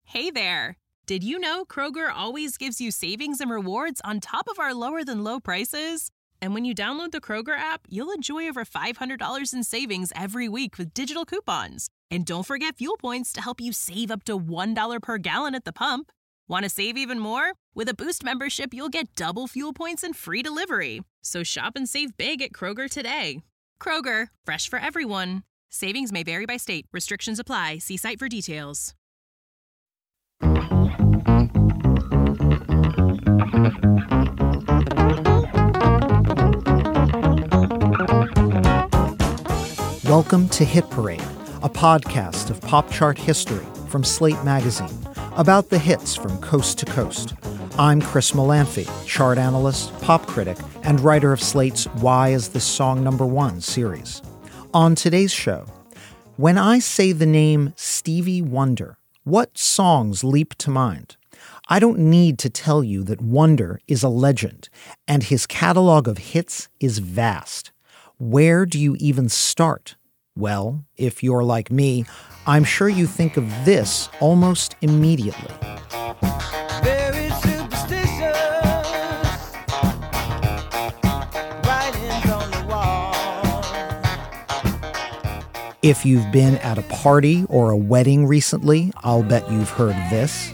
Hey there! Did you know Kroger always gives you savings and rewards on top of our lower-than-low prices? And when you download the Kroger app, you'll enjoy over $500 in savings every week with digital coupons. And don't forget fuel points to help you save up to $1 per gallon at the pump. Want to save even more? With a Boost membership, you'll get double fuel points and free delivery. So shop and save big at Kroger today. Kroger, fresh for everyone. Savings may vary by state. Restrictions apply. See site for details. Welcome to Hit Parade, a podcast of pop chart history from Slate Magazine about the hits from coast to coast. I'm Chris Molanphy, chart analyst, pop critic, and writer of Slate's Why Is This Song Number One series. On today's show, when I say the name Stevie Wonder, what songs leap to mind? I don't need to tell you that Wonder is a legend, and his catalog of hits is vast. Where do you even start? Well, if you're like me, I'm sure you think of this almost immediately. Very superstitious, writings on the wall. If you've been at a party or a wedding recently, I'll bet you've heard this.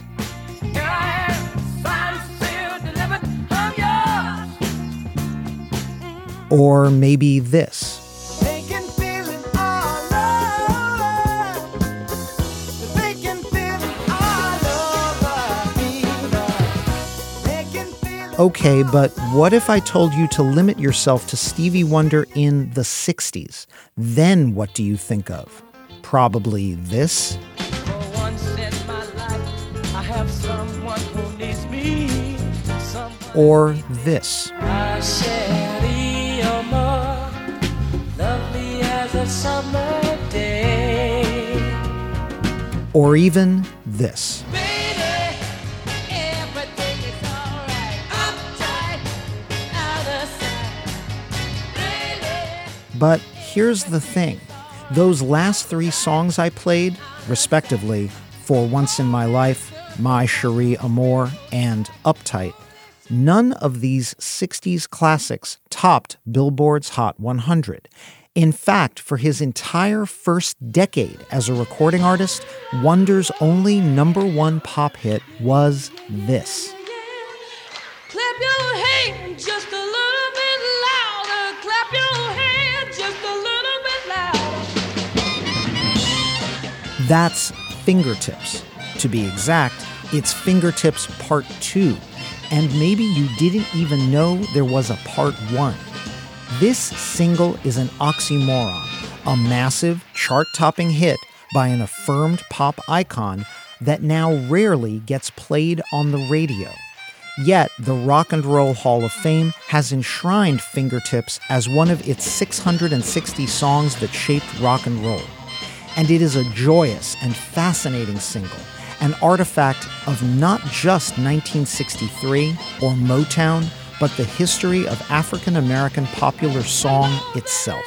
Or maybe this. Okay, but what if I told you to limit yourself to Stevie Wonder in the 60s? Then what do you think of? Probably this. For once in my life, I have someone who needs me. Or this. I share the more lovely as a summer day. Or even this. But here's the thing. Those last three songs I played, respectively, For Once in My Life, My Cherie Amour, and Uptight, none of these 60s classics topped Billboard's Hot 100. In fact, for his entire first decade as a recording artist, Wonder's only number one pop hit was this. Clap your hands just a little bit louder. Clap your hands just a little bit louder. That's Fingertips. To be exact, it's Fingertips Part 2. And maybe you didn't even know there was a Part 1. This single is an oxymoron, a massive chart-topping hit by an affirmed pop icon that now rarely gets played on the radio. Yet, the Rock and Roll Hall of Fame has enshrined Fingertips as one of its 660 songs that shaped rock and roll. And it is a joyous and fascinating single, an artifact of not just 1963 or Motown, but the history of African American popular song itself.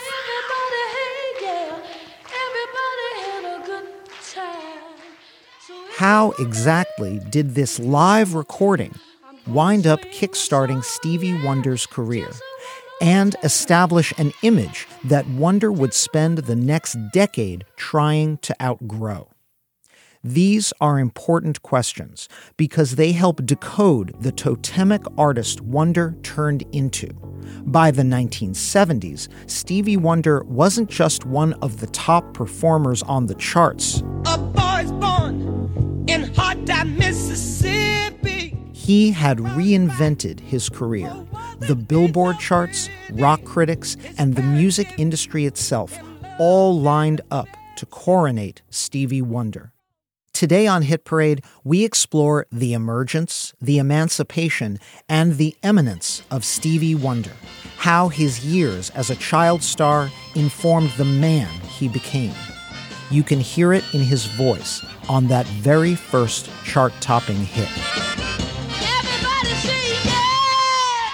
How exactly did this live recording wind up kickstarting Stevie Wonder's career and establish an image that Wonder would spend the next decade trying to outgrow? These are important questions because they help decode the totemic artist Wonder turned into. By the 1970s, Stevie Wonder wasn't just one of the top performers on the charts. A boy's born in Hot Time, Mississippi. He had reinvented his career. The Billboard charts, rock critics, and the music industry itself all lined up to coronate Stevie Wonder. Today on Hit Parade, we explore the emergence, the emancipation, and the eminence of Stevie Wonder, how his years as a child star informed the man he became. You can hear it in his voice on that very first chart-topping hit. Everybody say yeah!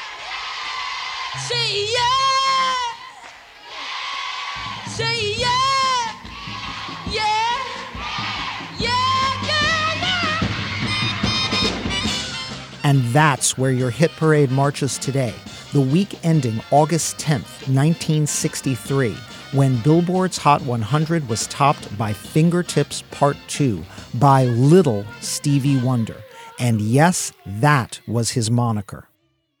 Say yeah! Say yeah! Yeah! Yeah, yeah, yeah! And that's where your hit parade marches today, the week ending August 10th, 1963, when Billboard's Hot 100 was topped by Fingertips Part 2 by Little Stevie Wonder. And yes, that was his moniker.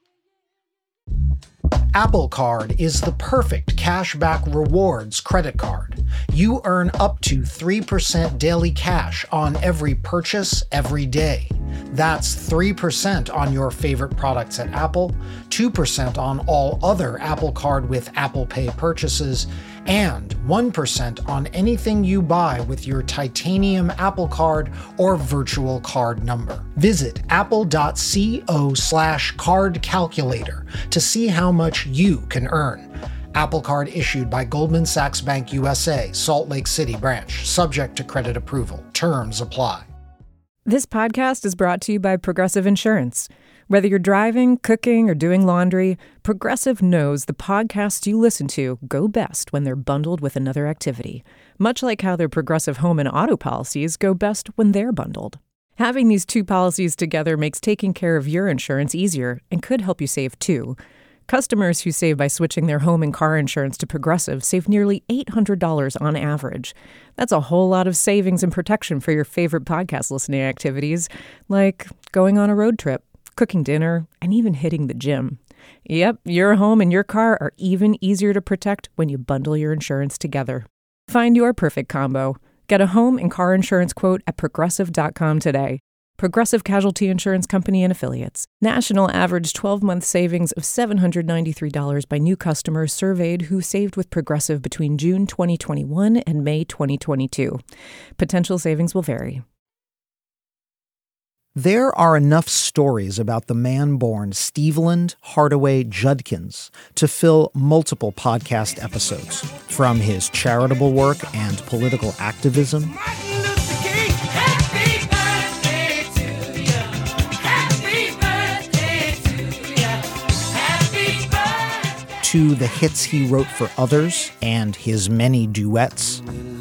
Apple Card is the perfect cashback rewards credit card. You earn up to 3% daily cash on every purchase every day. That's 3% on your favorite products at Apple, 2% on all other Apple Card with Apple Pay purchases, and 1% on anything you buy with your titanium Apple Card or virtual card number. Visit apple.co/card calculator to see how much you can earn. Apple Card issued by Goldman Sachs Bank USA, Salt Lake City branch, subject to credit approval. Terms apply. This podcast is brought to you by Progressive Insurance. Whether you're driving, cooking, or doing laundry, Progressive knows the podcasts you listen to go best when they're bundled with another activity, much like how their Progressive home and auto policies go best when they're bundled. Having these two policies together makes taking care of your insurance easier and could help you save too. Customers who save by switching their home and car insurance to Progressive save nearly $800 on average. That's a whole lot of savings and protection for your favorite podcast listening activities, like going on a road trip, cooking dinner, and even hitting the gym. Yep, your home and your car are even easier to protect when you bundle your insurance together. Find your perfect combo. Get a home and car insurance quote at Progressive.com today. Progressive Casualty Insurance Company and Affiliates. National average 12-month savings of $793 by new customers surveyed who saved with Progressive between June 2021 and May 2022. Potential savings will vary. There are enough stories about the man born Steveland Hardaway Judkins to fill multiple podcast episodes, from his charitable work and political activism to the hits he wrote for others and his many duets.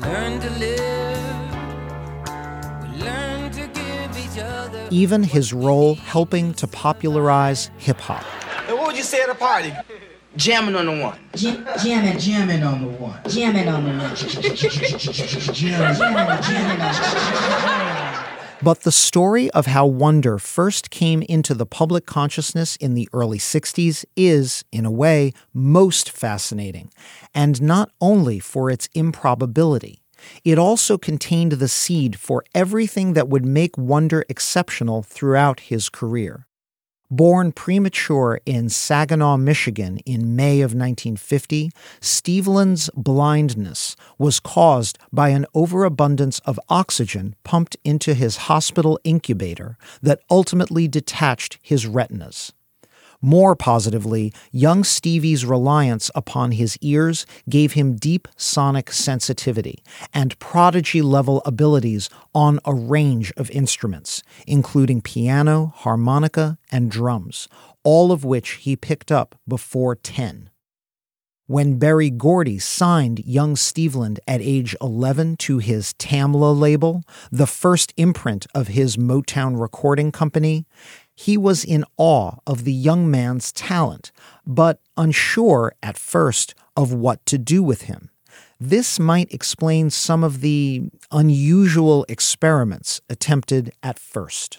Even his role helping to popularize hip-hop. And what would you say at a party? Jamming on the one. Jamming on the one. Jamming on the one. Jamming on the one. But the story of how Wonder first came into the public consciousness in the early 60s is, in a way, most fascinating, and not only for its improbability. It also contained the seed for everything that would make Wonder exceptional throughout his career. Born premature in Saginaw, Michigan in May of 1950, Steveland's blindness was caused by an overabundance of oxygen pumped into his hospital incubator that ultimately detached his retinas. More positively, young Stevie's reliance upon his ears gave him deep sonic sensitivity and prodigy-level abilities on a range of instruments, including piano, harmonica, and drums, all of which he picked up before 10. When Berry Gordy signed young Steveland at age 11 to his Tamla label, the first imprint of his Motown recording company, he was in awe of the young man's talent, but unsure at first of what to do with him. This might explain some of the unusual experiments attempted at first.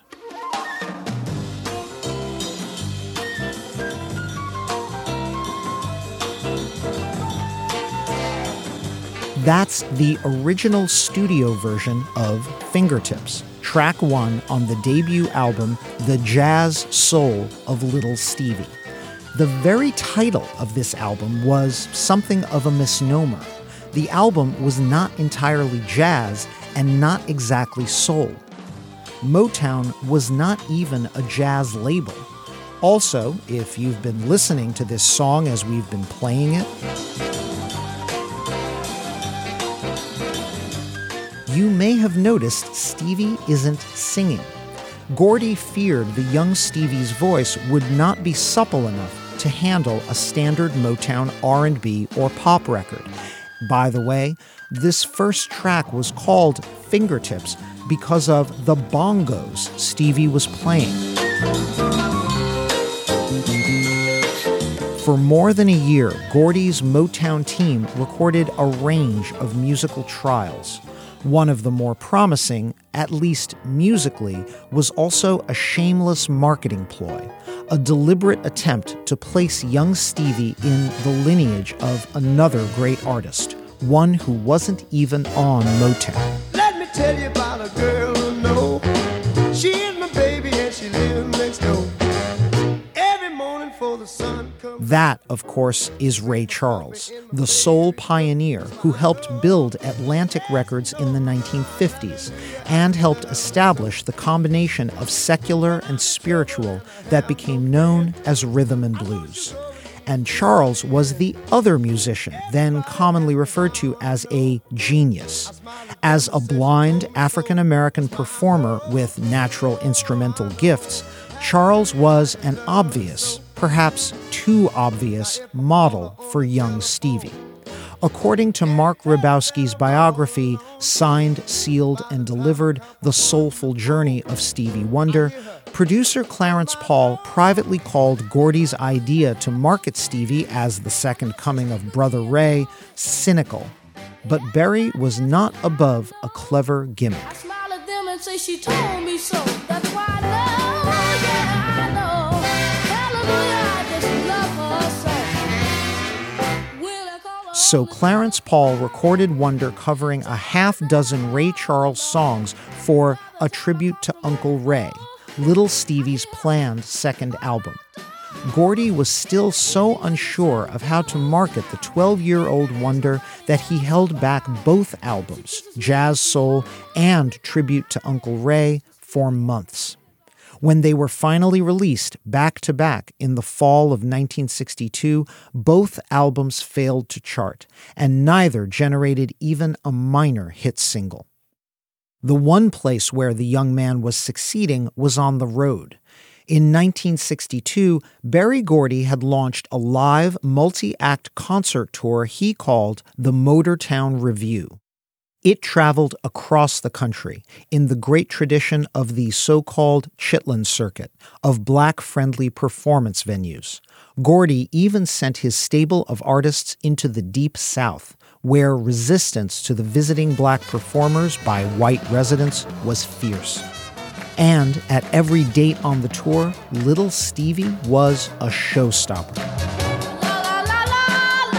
That's the original studio version of Fingertips, track 1 on the debut album, The Jazz Soul of Little Stevie. The very title of this album was something of a misnomer. The album was not entirely jazz and not exactly soul. Motown was not even a jazz label. Also, if you've been listening to this song as we've been playing it, you may have noticed Stevie isn't singing. Gordy feared the young Stevie's voice would not be supple enough to handle a standard Motown R&B or pop record. By the way, this first track was called Fingertips because of the bongos Stevie was playing. For more than a year, Gordy's Motown team recorded a range of musical trials. One of the more promising, at least musically, was also a shameless marketing ploy, a deliberate attempt to place young Stevie in the lineage of another great artist, one who wasn't even on Motown. Let me tell you about a girl who know she is my baby and she lives next door. Every morning for the sun comes. That, of course, is Ray Charles, the soul pioneer who helped build Atlantic Records in the 1950s and helped establish the combination of secular and spiritual that became known as rhythm and blues. And Charles was the other musician, then commonly referred to as a genius. As a blind African-American performer with natural instrumental gifts, Charles was an obvious, perhaps too obvious, model for young Stevie. According to Mark Ribowski's biography, Signed, Sealed, and Delivered, The Soulful Journey of Stevie Wonder, producer Clarence Paul privately called Gordy's idea to market Stevie as the second coming of Brother Ray cynical. But Berry was not above a clever gimmick. I smile at them and say she told me so. That's why I know, yeah, I know. Hallelujah, I just love her so. Will I call her So Clarence Paul recorded Wonder covering a half dozen Ray Charles songs for A Tribute to Uncle Ray, Little Stevie's planned second album. Gordy was still so unsure of how to market the 12-year-old wonder that he held back both albums, Jazz Soul and Tribute to Uncle Ray, for months. When they were finally released back-to-back in the fall of 1962, both albums failed to chart, and neither generated even a minor hit single. The one place where the young man was succeeding was on the road. In 1962, Berry Gordy had launched a live, multi-act concert tour he called the Motortown Revue. It traveled across the country in the great tradition of the so-called Chitlin Circuit of black-friendly performance venues. Gordy even sent his stable of artists into the Deep South, where resistance to the visiting black performers by white residents was fierce. And at every date on the tour, Little Stevie was a showstopper. la, la, la,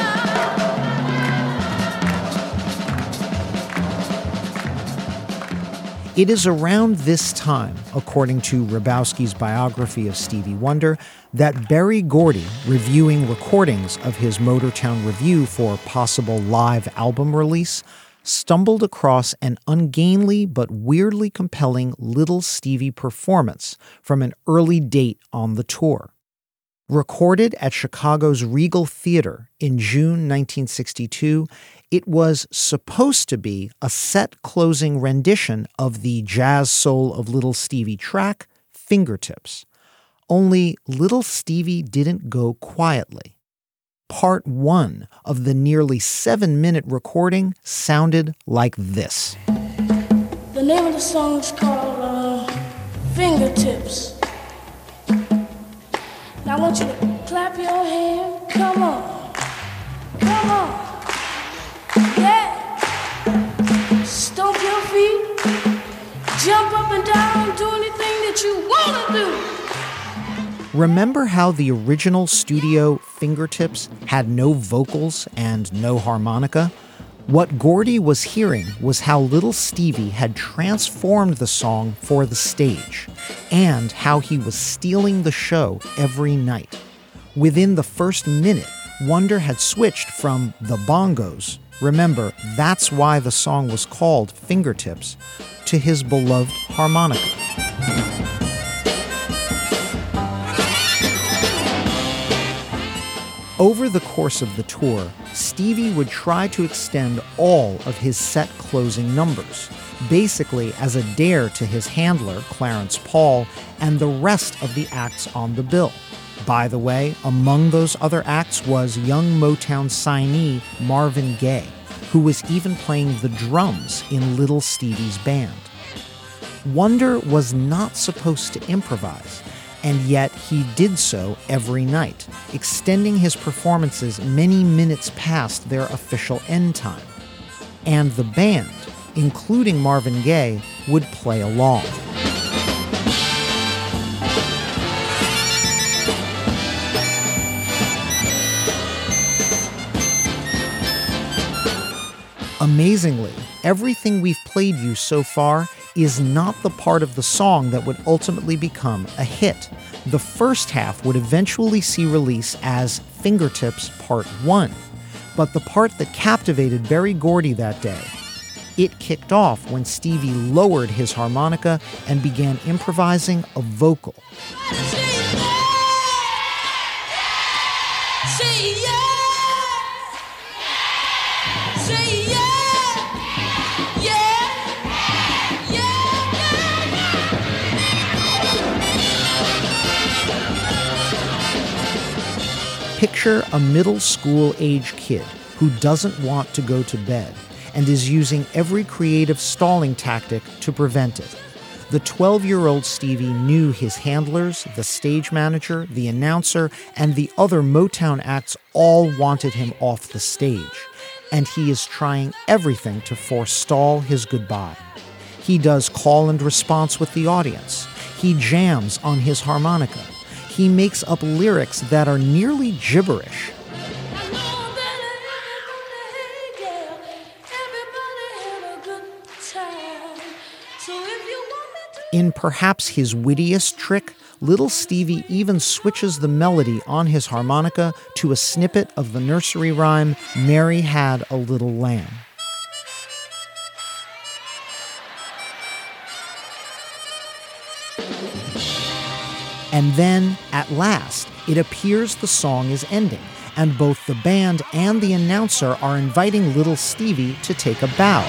la. It is around this time, according to Ribowski's biography of Stevie Wonder, that Berry Gordy, reviewing recordings of his Motortown Revue for possible live album release, stumbled across an ungainly but weirdly compelling Little Stevie performance from an early date on the tour. Recorded at Chicago's Regal Theater in June 1962, it was supposed to be a set-closing rendition of the jazz soul of Little Stevie track, Fingertips. Only Little Stevie didn't go quietly. Part 1 of the nearly 7-minute recording sounded like this. The name of the song is called Fingertips. Now I want you to clap your hands. Come on. Come on. Yeah. Stomp your feet. Jump up and down. Do anything that you want to do. Remember how the original studio Fingertips had no vocals and no harmonica? What Gordy was hearing was how Little Stevie had transformed the song for the stage, and how he was stealing the show every night. Within the first minute, Wonder had switched from the bongos, remember that's why the song was called Fingertips, to his beloved harmonica. Over the course of the tour, Stevie would try to extend all of his set closing numbers, basically as a dare to his handler, Clarence Paul, and the rest of the acts on the bill. By the way, among those other acts was young Motown signee Marvin Gaye, who was even playing the drums in Little Stevie's band. Wonder was not supposed to improvise, And yet he did so every night, extending his performances many minutes past their official end time. And the band, including Marvin Gaye, would play along. Amazingly, everything we've played you so far is not the part of the song that would ultimately become a hit. The first half would eventually see release as Fingertips Part 1, but the part that captivated Berry Gordy that day, it kicked off when Stevie lowered his harmonica and began improvising a vocal. Picture a middle school age kid who doesn't want to go to bed and is using every creative stalling tactic to prevent it. The 12-year-old Stevie knew his handlers, the stage manager, the announcer, and the other Motown acts all wanted him off the stage, and he is trying everything to forestall his goodbye. He does call and response with the audience. He jams on his harmonica. He makes up lyrics that are nearly gibberish. In perhaps his wittiest trick, Little Stevie even switches the melody on his harmonica to a snippet of the nursery rhyme, Mary Had a Little Lamb. And then, at last, it appears the song is ending, and both the band and the announcer are inviting Little Stevie to take a bow.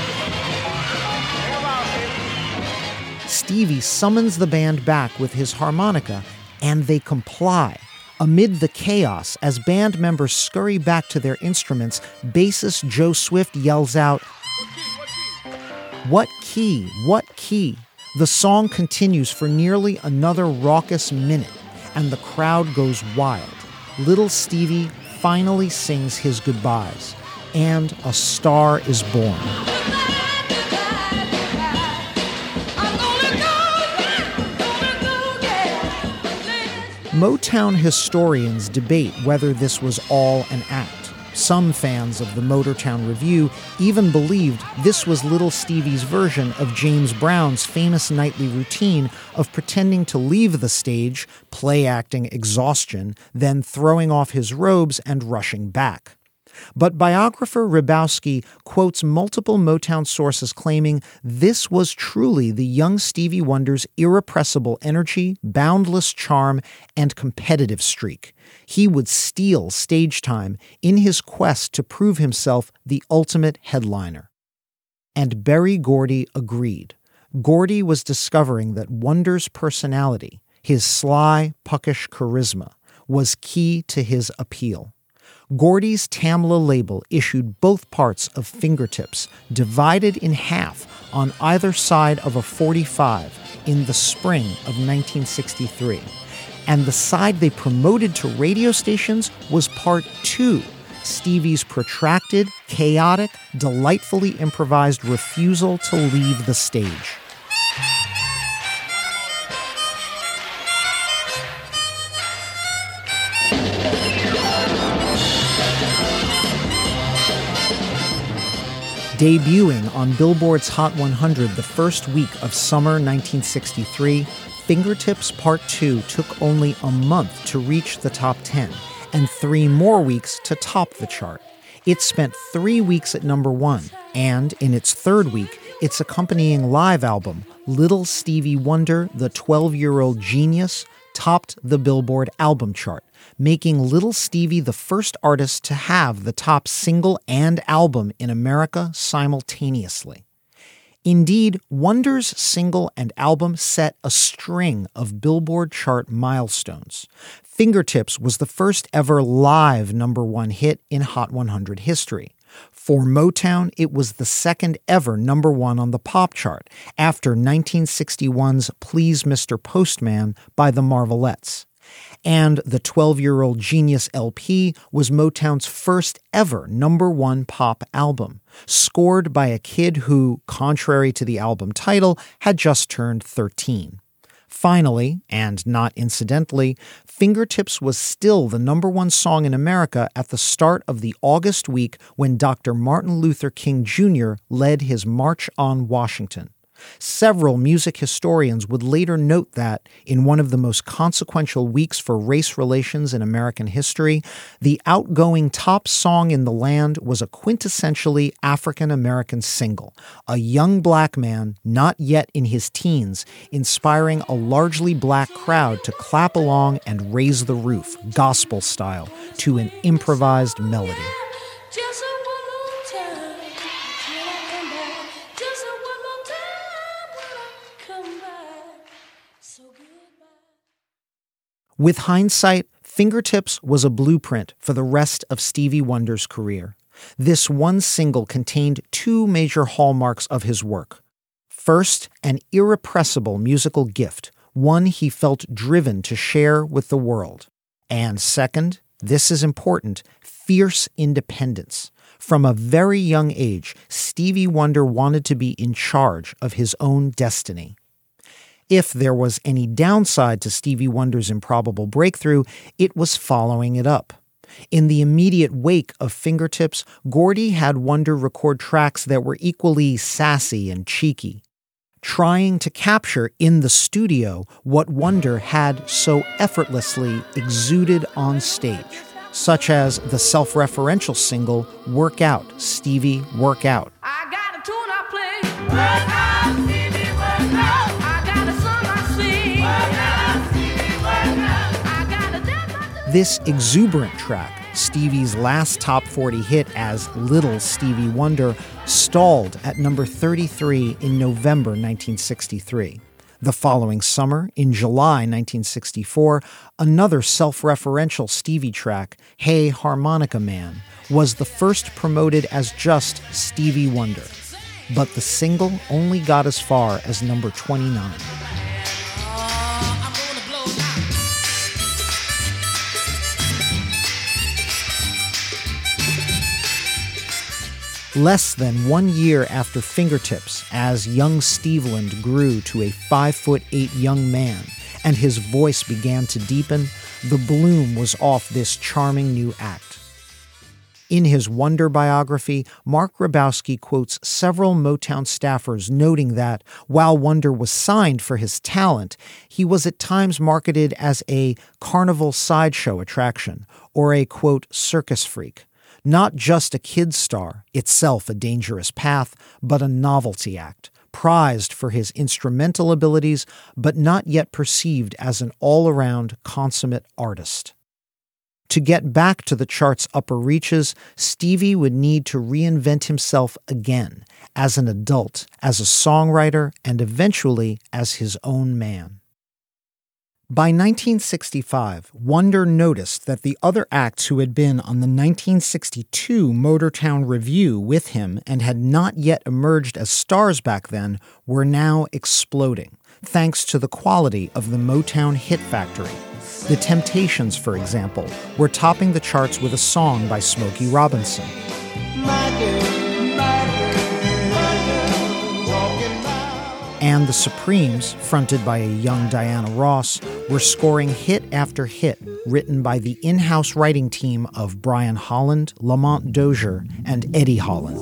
Stevie summons the band back with his harmonica, and they comply. Amid the chaos, as band members scurry back to their instruments, bassist Joe Swift yells out, "What key? What key?" The song continues for nearly another raucous minute, and the crowd goes wild. Little Stevie finally sings his goodbyes, and a star is born. Motown historians debate whether this was all an act. Some fans of the Motortown Review even believed this was Little Stevie's version of James Brown's famous nightly routine of pretending to leave the stage, play acting exhaustion, then throwing off his robes and rushing back. But biographer Rybowski quotes multiple Motown sources claiming this was truly the young Stevie Wonder's irrepressible energy, boundless charm, and competitive streak. He would steal stage time in his quest to prove himself the ultimate headliner. And Berry Gordy agreed. Gordy was discovering that Wonder's personality, his sly, puckish charisma, was key to his appeal. Gordy's Tamla label issued both parts of Fingertips, divided in half on either side of a 45 in the spring of 1963. And the side they promoted to radio stations was part 2, Stevie's protracted, chaotic, delightfully improvised refusal to leave the stage. Debuting on Billboard's Hot 100 the first week of summer 1963, Fingertips Part 2 took only a month to reach the top 10 and 3 more weeks to top the chart. It spent 3 weeks at number 1, and in its third week, its accompanying live album, Little Stevie Wonder, the 12-Year-Old Genius, topped the Billboard album chart, making Little Stevie the first artist to have the top single and album in America simultaneously. Indeed, Wonder's single and album set a string of Billboard chart milestones. Fingertips was the first ever live number 1 hit in Hot 100 history. For Motown, it was the second ever #1 on the pop chart after 1961's Please Mr. Postman by the Marvelettes. And the 12-year-old Genius LP was Motown's first ever #1 pop album, scored by a kid who, contrary to the album title, had just turned 13. Finally, and not incidentally, Fingertips was still the #1 song in America at the start of the August week when Dr. Martin Luther King Jr. led his March on Washington. Several music historians would later note that, in one of the most consequential weeks for race relations in American history, the outgoing top song in the land was a quintessentially African-American single, a young black man, not yet in his teens, inspiring a largely black crowd to clap along and raise the roof, gospel style, to an improvised melody. Just one more time, when I come back. Just one more time, when I come back. So goodbye. With hindsight, Fingertips was a blueprint for the rest of Stevie Wonder's career. This one single contained two major hallmarks of his work. First, an irrepressible musical gift, one he felt driven to share with the world. And second, this is important, fierce independence. From a very young age, Stevie Wonder wanted to be in charge of his own destiny. If there was any downside to Stevie Wonder's improbable breakthrough, it was following it up. In the immediate wake of Fingertips, Gordy had Wonder record tracks that were equally sassy and cheeky, trying to capture in the studio what Wonder had so effortlessly exuded on stage, such as the self-referential single Work Out, Stevie, Work Out. I got a tune I play. Work out, Stevie, work out. I got a song I sing. Work out, Stevie, work out. I got a dance I do. This exuberant track, Stevie's last top 40 hit as Little Stevie Wonder, stalled at number 33 in November 1963. The following summer, in July 1964, another self-referential Stevie track, Hey Harmonica Man, was the first promoted as just Stevie Wonder. But the single only got as far as number 29. Less than 1 year after Fingertips, as young Steveland grew to a 5'8" young man and his voice began to deepen, the bloom was off this charming new act. In his Wonder biography, Mark Grabowski quotes several Motown staffers noting that, while Wonder was signed for his talent, he was at times marketed as a carnival sideshow attraction or a, quote, circus freak. Not just a kid star, itself a dangerous path, but a novelty act, prized for his instrumental abilities, but not yet perceived as an all-around consummate artist. To get back to the chart's upper reaches, Stevie would need to reinvent himself again, as an adult, as a songwriter, and eventually as his own man. By 1965, Wonder noticed that the other acts who had been on the 1962 Motortown Revue with him and had not yet emerged as stars back then were now exploding, thanks to the quality of the Motown hit factory. The Temptations, for example, were topping the charts with a song by Smokey Robinson. And the Supremes, fronted by a young Diana Ross, were scoring hit after hit written by the in-house writing team of Brian Holland, Lamont Dozier, and Eddie Holland.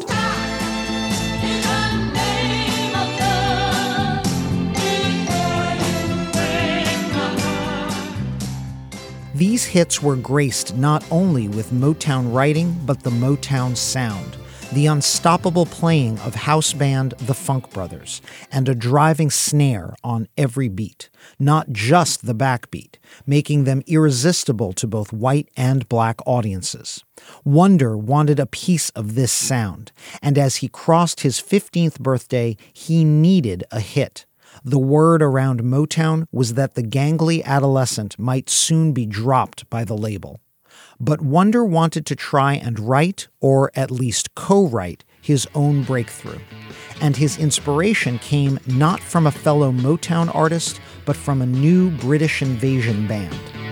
These hits were graced not only with Motown writing, but the Motown sound. The unstoppable playing of house band The Funk Brothers, and a driving snare on every beat, not just the backbeat, making them irresistible to both white and black audiences. Wonder wanted a piece of this sound, and as he crossed his 15th birthday, he needed a hit. The word around Motown was that the gangly adolescent might soon be dropped by the label. But Wonder wanted to try and write, or at least co-write, his own breakthrough. And his inspiration came not from a fellow Motown artist, but from a new British invasion band.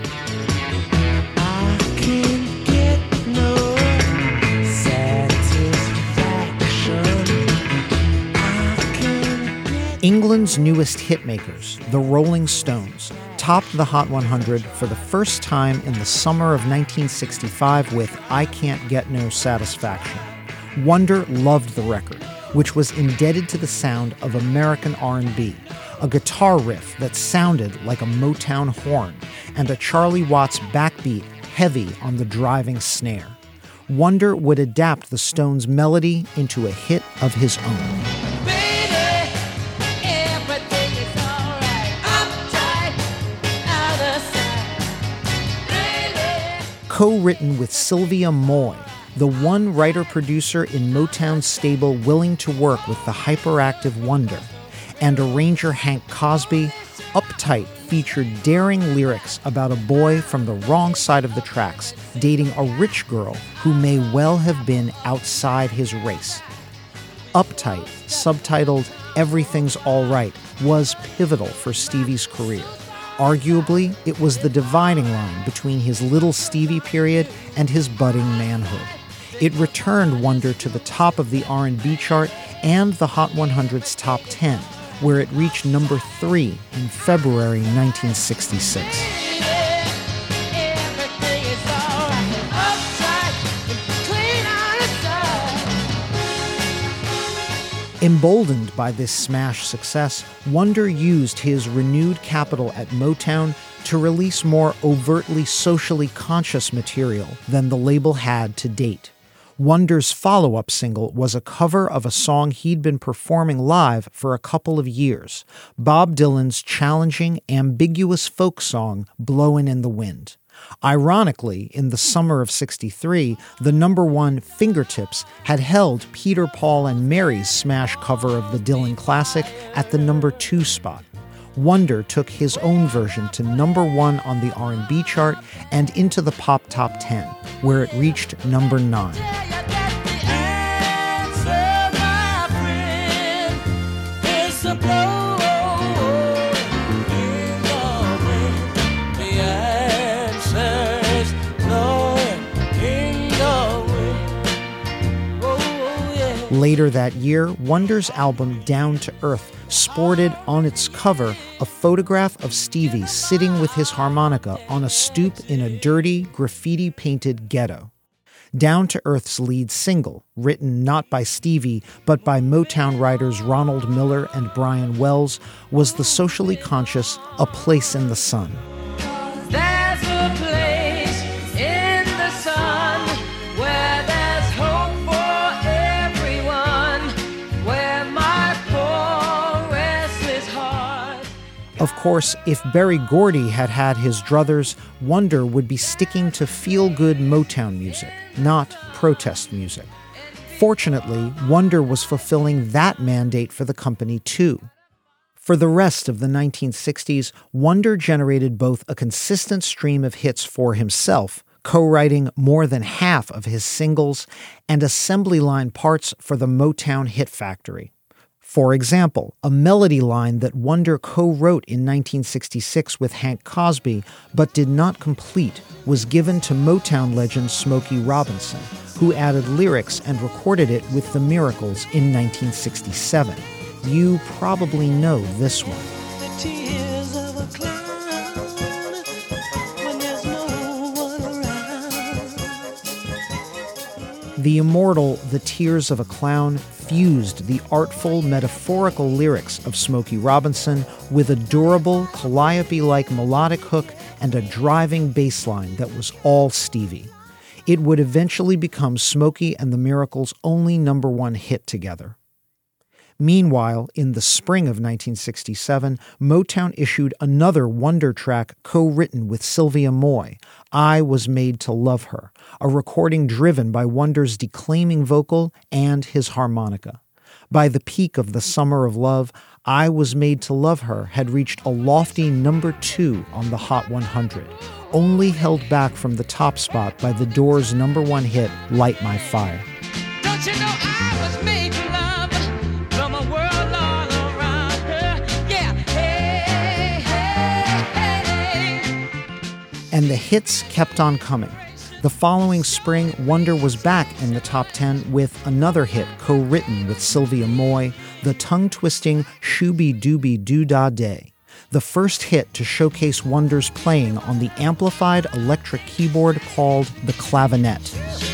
England's newest hitmakers, the Rolling Stones, topped the Hot 100 for the first time in the summer of 1965 with I Can't Get No Satisfaction. Wonder loved the record, which was indebted to the sound of American R&B, a guitar riff that sounded like a Motown horn, and a Charlie Watts backbeat heavy on the driving snare. Wonder would adapt the Stones' melody into a hit of his own. Co-written with Sylvia Moy, the one writer-producer in Motown's stable willing to work with the hyperactive Wonder, and arranger Hank Cosby, Uptight featured daring lyrics about a boy from the wrong side of the tracks dating a rich girl who may well have been outside his race. Uptight, subtitled Everything's All Right, was pivotal for Stevie's career. Arguably, it was the dividing line between his Little Stevie period and his budding manhood. It returned Wonder to the top of the R&B chart and the Hot 100's top 10, where it reached number 3 in February 1966. Emboldened by this smash success, Wonder used his renewed capital at Motown to release more overtly socially conscious material than the label had to date. Wonder's follow-up single was a cover of a song he'd been performing live for a couple of years, Bob Dylan's challenging, ambiguous folk song, Blowin' in the Wind. Ironically, in the summer of '63, the number one Fingertips had held Peter, Paul and Mary's smash cover of the Dylan classic at the number 2 spot. Wonder took his own version to number 1 on the R&B chart and into the pop top 10, where it reached number 9. Later that year, Wonder's album Down to Earth sported on its cover a photograph of Stevie sitting with his harmonica on a stoop in a dirty, graffiti-painted ghetto. Down to Earth's lead single, written not by Stevie but by Motown writers Ronald Miller and Brian Wells, was the socially conscious A Place in the Sun. There's a place in the sun where there's hope for everyone, where my poor restless heart. Of course, if Berry Gordy had had his druthers, Wonder would be sticking to feel-good Motown music, not protest music. Fortunately, Wonder was fulfilling that mandate for the company too. For the rest of the 1960s, Wonder generated both a consistent stream of hits for himself, co-writing more than half of his singles, and assembly line parts for the Motown Hit Factory. For example, a melody line that Wonder co-wrote in 1966 with Hank Cosby, but did not complete, was given to Motown legend Smokey Robinson, who added lyrics and recorded it with The Miracles in 1967. You probably know this one. The tears of a clown when there's no one around. The immortal The Tears of a Clown fused the artful, metaphorical lyrics of Smokey Robinson with a durable, calliope-like melodic hook and a driving bass line that was all Stevie. It would eventually become Smokey and the Miracles' only number 1 hit together. Meanwhile, in the spring of 1967, Motown issued another Wonder track co-written with Sylvia Moy, I Was Made to Love Her, a recording driven by Wonder's declaiming vocal and his harmonica. By the peak of the Summer of Love, I Was Made to Love Her had reached a lofty number 2 on the Hot 100, only held back from the top spot by The Doors' number 1 hit, Light My Fire. Don't you know I was made to love, from a world all around her. Yeah, hey, hey, hey. And the hits kept on coming. The following spring, Wonder was back in the top 10 with another hit co-written with Sylvia Moy, the tongue-twisting Shooby Dooby Doo-Dah Day, the first hit to showcase Wonder's playing on the amplified electric keyboard called the clavinet.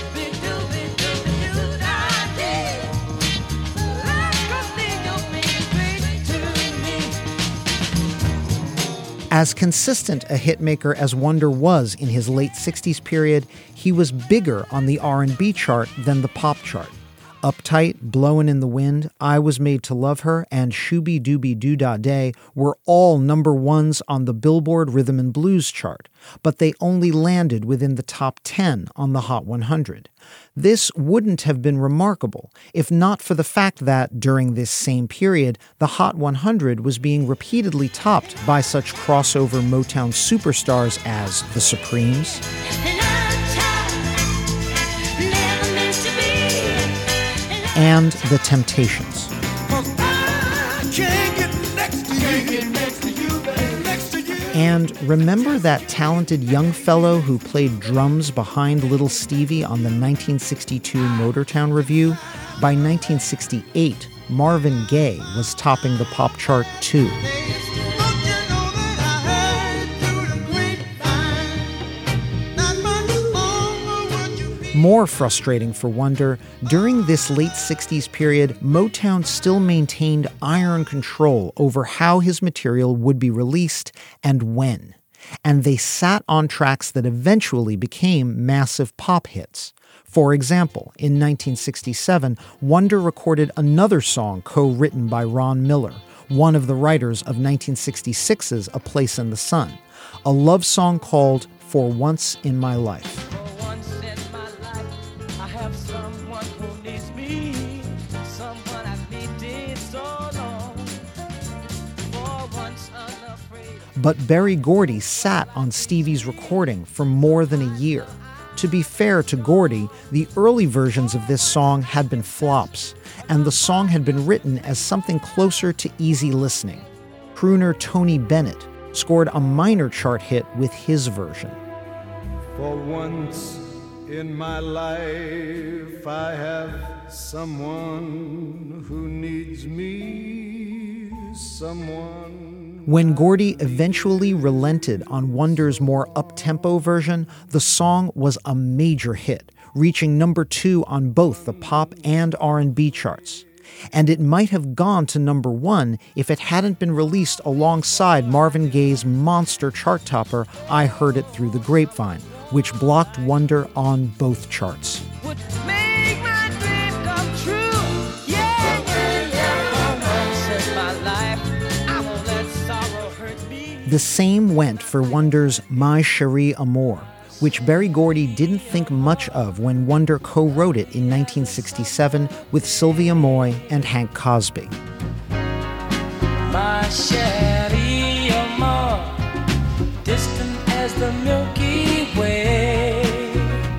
As consistent a hitmaker as Wonder was in his late 60s period, he was bigger on the R&B chart than the pop chart. Uptight, Blowin' in the Wind, I Was Made to Love Her, and Shooby Dooby Doo-Dah Day were all number 1s on the Billboard Rhythm and Blues chart, but they only landed within the top 10 on the Hot 100. This wouldn't have been remarkable if not for the fact that, during this same period, the Hot 100 was being repeatedly topped by such crossover Motown superstars as The Supremes, and The Temptations. And remember that talented young fellow who played drums behind Little Stevie on the 1962 Motortown Revue? By 1968, Marvin Gaye was topping the pop chart too. More frustrating for Wonder, during this late 60s period, Motown still maintained iron control over how his material would be released and when. And they sat on tracks that eventually became massive pop hits. For example, in 1967, Wonder recorded another song co-written by Ron Miller, one of the writers of 1966's A Place in the Sun, a love song called For Once in My Life. But Berry Gordy sat on Stevie's recording for more than a year. To be fair to Gordy, the early versions of this song had been flops, and the song had been written as something closer to easy listening. Crooner Tony Bennett scored a minor chart hit with his version. For once in my life, I have someone who needs me, someone. When Gordy eventually relented on Wonder's more up-tempo version, the song was a major hit, reaching number 2 on both the pop and R&B charts. And it might have gone to number 1 if it hadn't been released alongside Marvin Gaye's monster chart topper, I Heard It Through the Grapevine, which blocked Wonder on both charts. The same went for Wonder's My Cherie Amour, which Berry Gordy didn't think much of when Wonder co-wrote it in 1967 with Sylvia Moy and Hank Cosby. My cherie amour, distant as the Milky Way.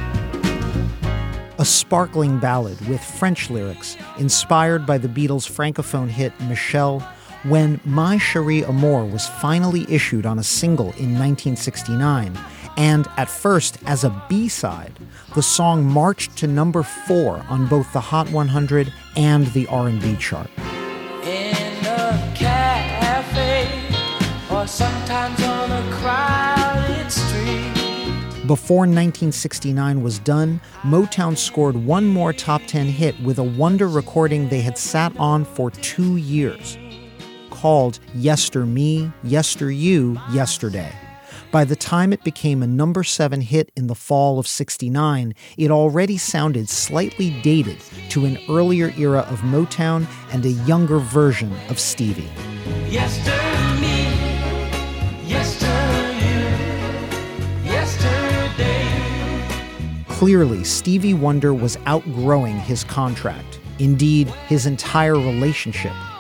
A sparkling ballad with French lyrics inspired by the Beatles' Francophone hit Michelle. When My Cherie Amour was finally issued on a single in 1969, and at first as a B-side, the song marched to number 4 on both the Hot 100 and the R&B chart. In a cafe, or sometimes on a crowded street. Before 1969 was done, Motown scored one more top 10 hit with a Wonder recording they had sat on for 2 years, called Yester Me, Yester You, Yesterday. By the time it became a number 7 hit in the fall of '69, it already sounded slightly dated to an earlier era of Motown and a younger version of Stevie. Yester me, yester you, yesterday. Clearly, Stevie Wonder was outgrowing his contract, indeed, his entire relationship,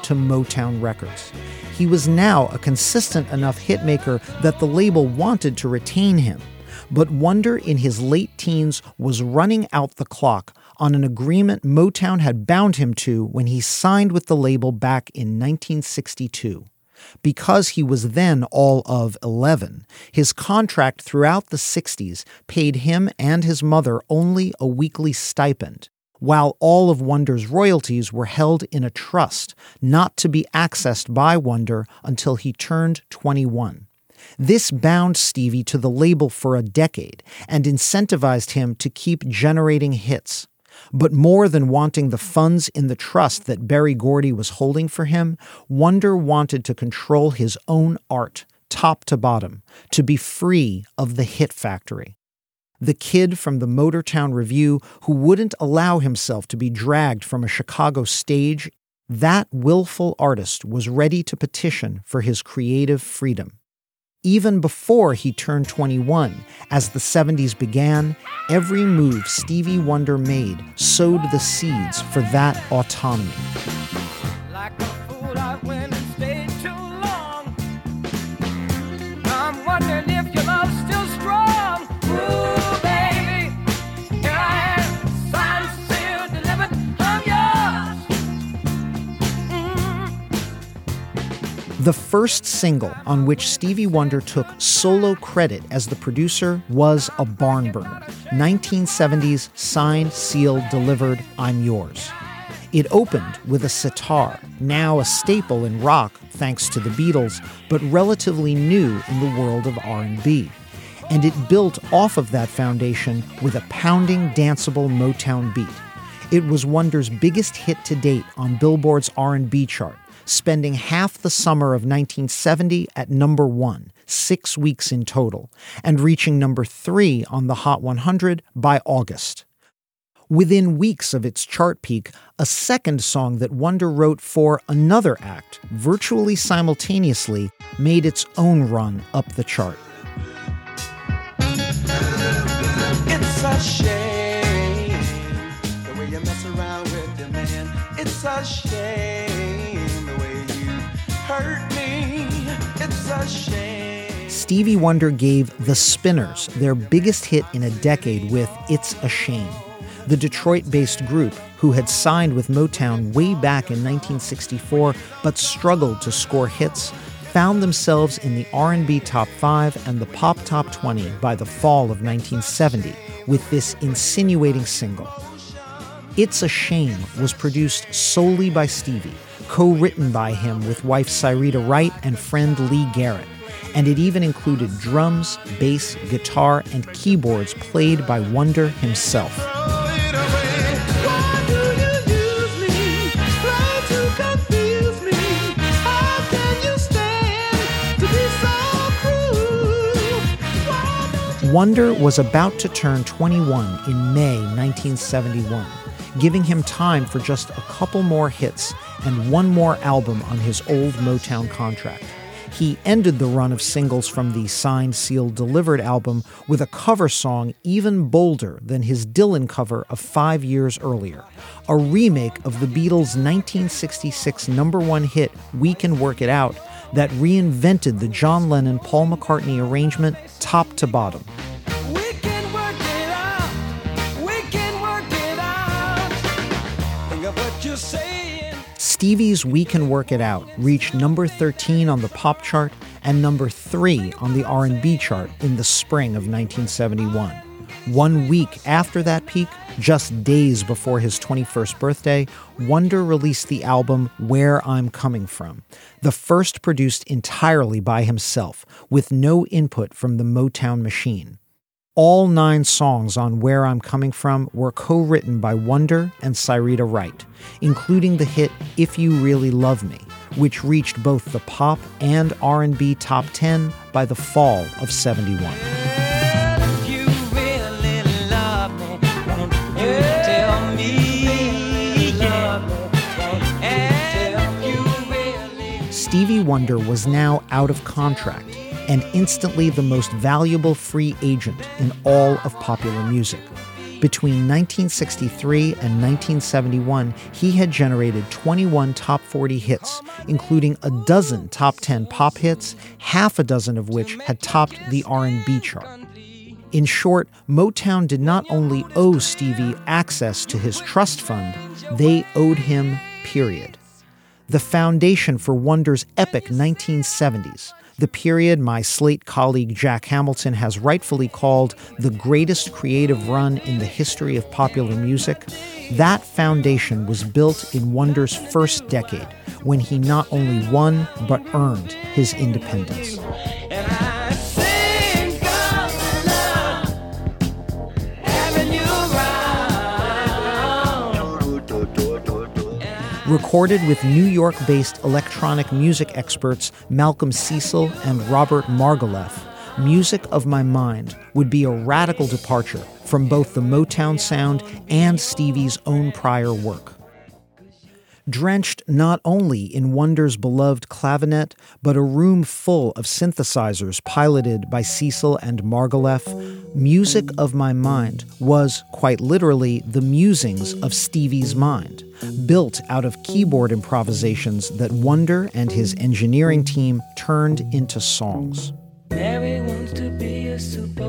to Motown Records. He was now a consistent enough hitmaker that the label wanted to retain him. But Wonder in his late teens was running out the clock on an agreement Motown had bound him to when he signed with the label back in 1962. Because he was then all of 11, his contract throughout the 60s paid him and his mother only a weekly stipend, while all of Wonder's royalties were held in a trust, not to be accessed by Wonder until he turned 21. This bound Stevie to the label for a decade and incentivized him to keep generating hits. But more than wanting the funds in the trust that Berry Gordy was holding for him, Wonder wanted to control his own art, top to bottom, to be free of the hit factory. The kid from the Motortown Revue who wouldn't allow himself to be dragged from a Chicago stage, that willful artist was ready to petition for his creative freedom. Even before he turned 21, as the 70s began, every move Stevie Wonder made sowed the seeds for that autonomy. Like a fool, I went and stayed too long. I'm wondering if your love's still strong. Ooh, baby, here I am, signed, sealed, delivered, I'm yours. The first single on which Stevie Wonder took solo credit as the producer was a barn burner, 1970's Signed, Sealed, Delivered, I'm Yours. It opened with a sitar, now a staple in rock thanks to the Beatles, but relatively new in the world of R&B. And it built off of that foundation with a pounding, danceable Motown beat. It was Wonder's biggest hit to date on Billboard's R&B chart, spending half the summer of 1970 at number 1, 6 weeks in total, and reaching number 3 on the Hot 100 by August. Within weeks of its chart peak, a second song that Wonder wrote for another act, virtually simultaneously, made its own run up the chart. It's a shame the way you mess around with the man. It's a shame the way you hurt me. It's a shame. Stevie Wonder gave The Spinners their biggest hit in a decade with It's a Shame. The Detroit-based group, who had signed with Motown way back in 1964 but struggled to score hits, found themselves in the R&B Top 5 and the Pop Top 20 by the fall of 1970 with this insinuating single. It's a Shame was produced solely by Stevie, co-written by him with wife Syreeta Wright and friend Lee Garrett, and it even included drums, bass, guitar, and keyboards played by Wonder himself. Wonder was about to turn 21 in May 1971, giving him time for just a couple more hits and one more album on his old Motown contract. He ended the run of singles from the Signed, Sealed, Delivered album with a cover song even bolder than his Dylan cover of 5 years earlier, a remake of the Beatles' 1966 number 1 hit We Can Work It Out that reinvented the John Lennon-Paul McCartney arrangement top to bottom. We can work it out. We can work it out. Think of what you're saying. Stevie's We Can Work It Out reached number 13 on the pop chart and number 3 on the R&B chart in the spring of 1971. 1 week after that peak, just days before his 21st birthday, Wonder released the album Where I'm Coming From, the first produced entirely by himself, with no input from the Motown machine. All 9 songs on Where I'm Coming From were co-written by Wonder and Syreeta Wright, including the hit If You Really Love Me, which reached both the pop and R&B top 10 by the fall of 71. Stevie Wonder was now out of contract and instantly the most valuable free agent in all of popular music. Between 1963 and 1971, he had generated 21 top 40 hits, including a dozen top 10 pop hits, half a dozen of which had topped the R&B chart. In short, Motown did not only owe Stevie access to his trust fund, they owed him, period. The foundation for Wonder's epic 1970s, the period my Slate colleague Jack Hamilton has rightfully called the greatest creative run in the history of popular music, that foundation was built in Wonder's first decade, when he not only won but earned his independence. Recorded with New York-based electronic music experts Malcolm Cecil and Robert Margouleff, Music of My Mind would be a radical departure from both the Motown sound and Stevie's own prior work. Drenched not only in Wonder's beloved clavinet, but a room full of synthesizers piloted by Cecil and Margouleff, Music of My Mind was, quite literally, the musings of Stevie's mind, built out of keyboard improvisations that Wonder and his engineering team turned into songs. Mary wants to be a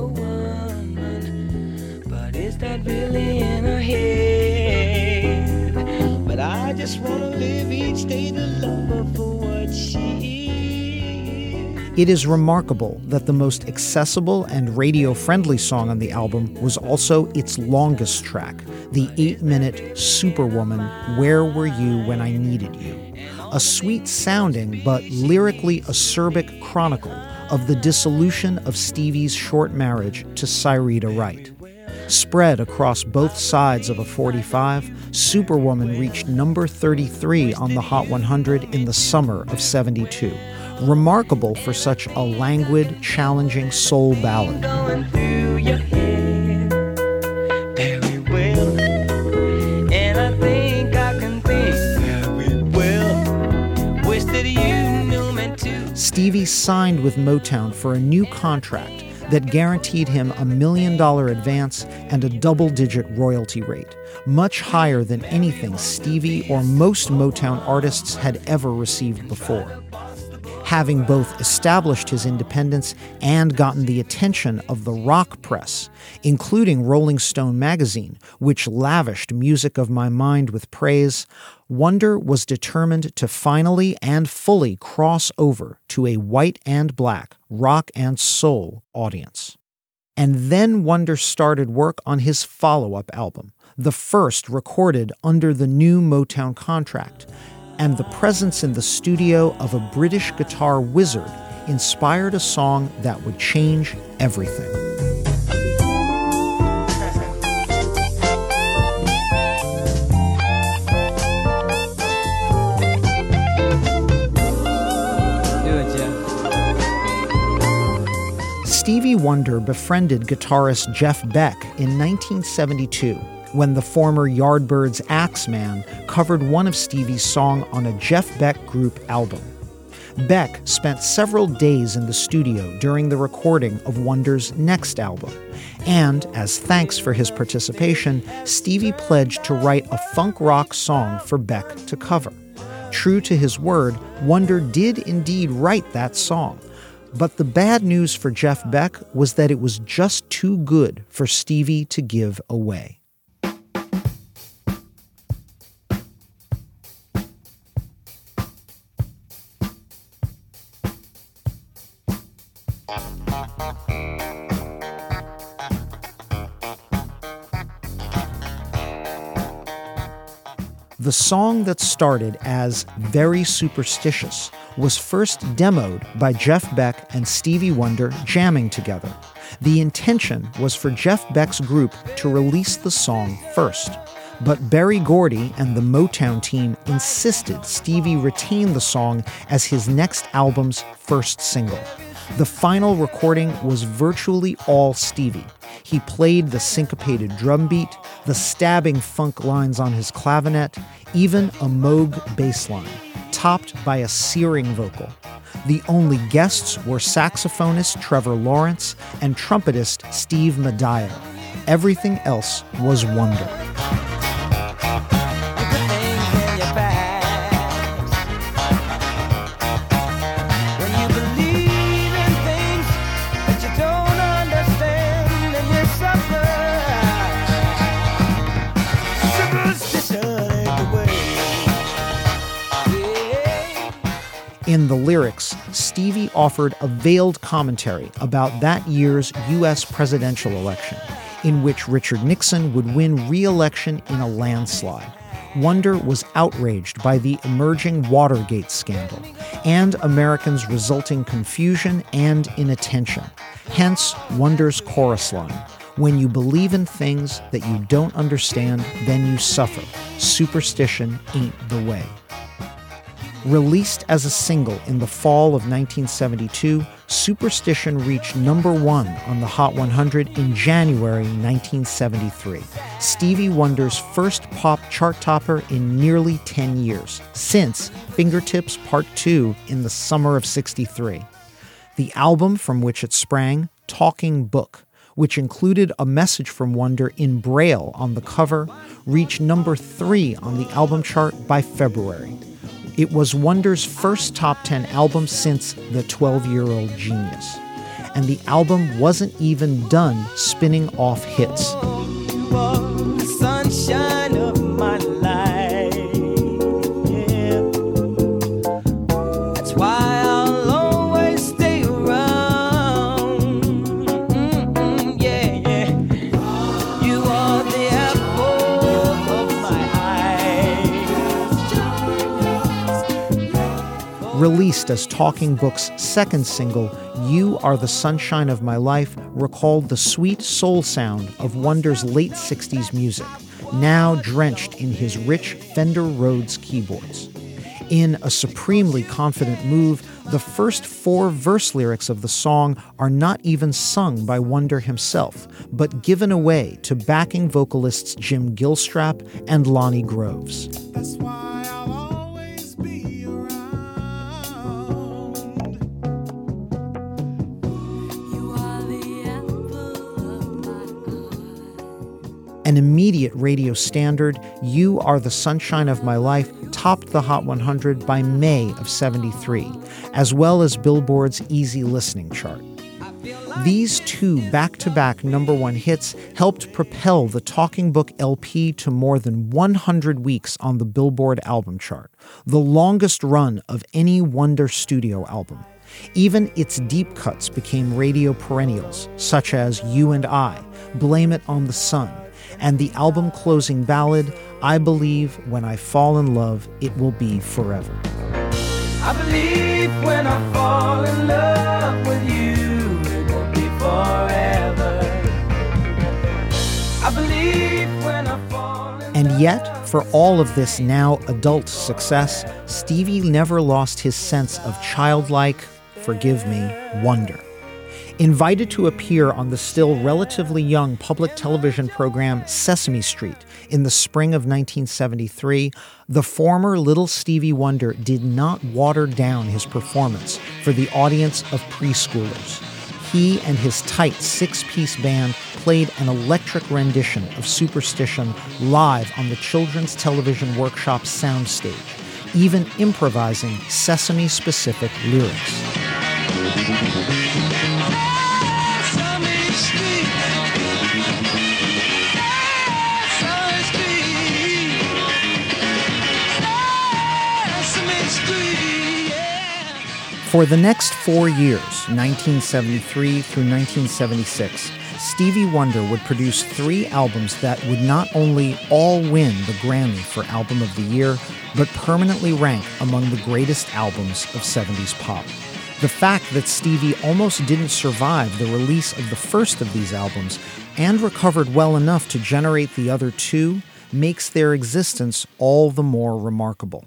superwoman, but is that really in her head? But I just want to live each day to love her for what she is. It is remarkable that the most accessible and radio-friendly song on the album was also its longest track, the 8-minute Superwoman, Where Were You When I Needed You? A sweet-sounding but lyrically acerbic chronicle of the dissolution of Stevie's short marriage to Syreeta Wright. Spread across both sides of a 45, Superwoman reached number 33 on the Hot 100 in the summer of '72, remarkable for such a languid, challenging soul ballad. Going through your head very well, and I think I can think very well. Wish that you knew me too. Stevie signed with Motown for a new contract that guaranteed him $1 million advance and a double-digit royalty rate, much higher than anything Stevie or most Motown artists had ever received before. Having both established his independence and gotten the attention of the rock press, including Rolling Stone magazine, which lavished Music of My Mind with praise, Wonder was determined to finally and fully cross over to a white and black rock and soul audience. And then Wonder started work on his follow-up album, the first recorded under the new Motown contract, and the presence in the studio of a British guitar wizard inspired a song that would change everything. Stevie Wonder befriended guitarist Jeff Beck in 1972 when the former Yardbirds Axeman covered one of Stevie's songs on a Jeff Beck group album. Beck spent several days in the studio during the recording of Wonder's next album, and as thanks for his participation, Stevie pledged to write a funk rock song for Beck to cover. True to his word, Wonder did indeed write that song. But the bad news for Jeff Beck was that it was just too good for Stevie to give away. The song that started as Very Superstitious was first demoed by Jeff Beck and Stevie Wonder jamming together. The intention was for Jeff Beck's group to release the song first. But Berry Gordy and the Motown team insisted Stevie retain the song as his next album's first single. The final recording was virtually all Stevie. He played the syncopated drum beat, the stabbing funk lines on his clavinet, even a Moog bass line, topped by a searing vocal. The only guests were saxophonist Trevor Lawrence and trumpetist Steve Maddao. Everything else was wonder. In the lyrics, Stevie offered a veiled commentary about that year's U.S. presidential election, in which Richard Nixon would win re-election in a landslide. Wonder was outraged by the emerging Watergate scandal and Americans' resulting confusion and inattention. Hence, Wonder's chorus line, "When you believe in things that you don't understand, then you suffer. Superstition ain't the way." Released as a single in the fall of 1972, Superstition reached #1 on the Hot 100 in January 1973. Stevie Wonder's first pop chart topper in nearly 10 years, since Fingertips Part 2 in the summer of '63. The album from which it sprang, Talking Book, which included a message from Wonder in Braille on the cover, reached #3 on the album chart by February. It was Wonder's first top 10 album since The 12-Year-Old Genius. And the album wasn't even done spinning off hits. The sunshine of my life. Yeah. That's why I'll always stay around. Yeah, yeah. You are the apple of my eye. Released as Talking Book's second single, You Are the Sunshine of My Life recalled the sweet soul sound of Wonder's late 60s music, now drenched in his rich Fender Rhodes keyboards. In a supremely confident move, the first 4 verse lyrics of the song are not even sung by Wonder himself, but given away to backing vocalists Jim Gilstrap and Lonnie Groves. That's why I'll always be around. An immediate radio standard, You Are the Sunshine of My Life topped the Hot 100 by May of '73, as well as Billboard's Easy Listening chart. These 2 back-to-back #1 hits helped propel the Talking Book LP to more than 100 weeks on the Billboard album chart, the longest run of any Wonder studio album. Even its deep cuts became radio perennials, such as You and I, Blame It on the Sun, and the album closing ballad, I Believe When I Fall in Love, It Will Be Forever. I believe when I fall in love with you, it will be forever. I believe when I fall in And yet, for all of this now adult success, Stevie never lost his sense of childlike, forgive me, wonder. Invited to appear on the still relatively young public television program Sesame Street in the spring of 1973, the former Little Stevie Wonder did not water down his performance for the audience of preschoolers. He and his tight 6-piece band played an electric rendition of Superstition live on the Children's Television Workshop soundstage, even improvising Sesame-specific lyrics. For the next 4 years, 1973 through 1976, Stevie Wonder would produce 3 albums that would not only all win the Grammy for Album of the Year, but permanently rank among the greatest albums of 70s pop. The fact that Stevie almost didn't survive the release of the first of these albums and recovered well enough to generate the other 2 makes their existence all the more remarkable.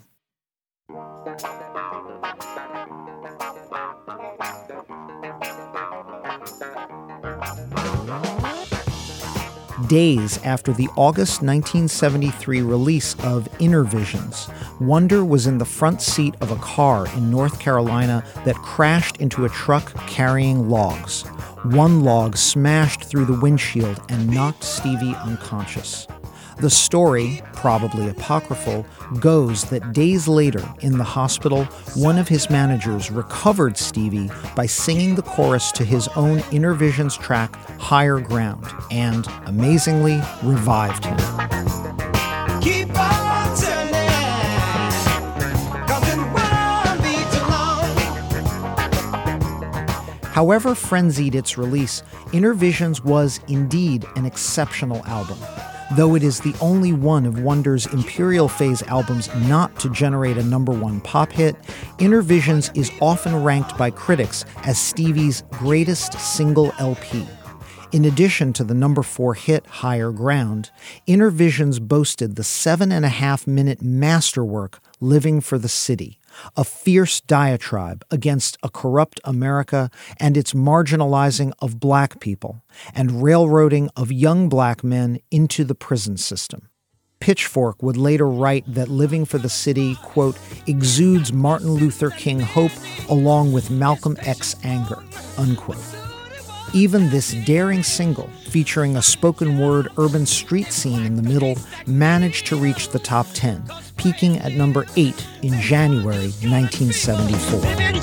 Days after the August 1973 release of Inner Visions, Wonder was in the front seat of a car in North Carolina that crashed into a truck carrying logs. One log smashed through the windshield and knocked Stevie unconscious. The story, probably apocryphal, goes that days later in the hospital, one of his managers recovered Stevie by singing the chorus to his own Innervisions track, Higher Ground, and, amazingly, revived him. Keep on turning, 'cause it won't be too long. However frenzied its release, Innervisions was indeed an exceptional album. Though it is the only one of Wonder's Imperial Phase albums not to generate a #1 pop hit, Innervisions is often ranked by critics as Stevie's greatest single LP. In addition to the #4 hit Higher Ground, Innervisions boasted the 7.5-minute masterwork Living for the City, a fierce diatribe against a corrupt America and its marginalizing of black people and railroading of young black men into the prison system. Pitchfork would later write that Living for the City, quote, exudes Martin Luther King hope along with Malcolm X anger, unquote. Even this daring single, featuring a spoken word urban street scene in the middle, managed to reach the top 10, peaking at number 8 in January 1974.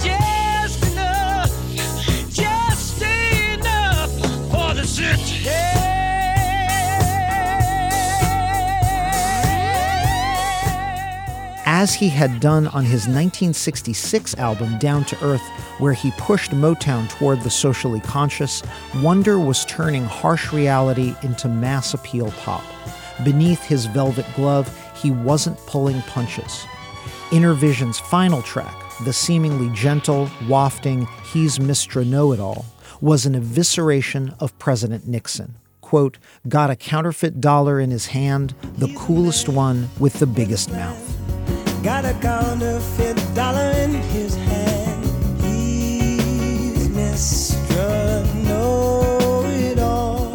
As he had done on his 1966 album Down to Earth, where he pushed Motown toward the socially conscious, Wonder was turning harsh reality into mass appeal pop. Beneath his velvet glove, he wasn't pulling punches. Innervisions' final track, the seemingly gentle, wafting He's Mr. Know-It-All, was an evisceration of President Nixon. Quote, got a counterfeit dollar in his hand, the coolest one with the biggest mouth. Got a counterfeit dollar in his hand. He's Mr. Know-It-All.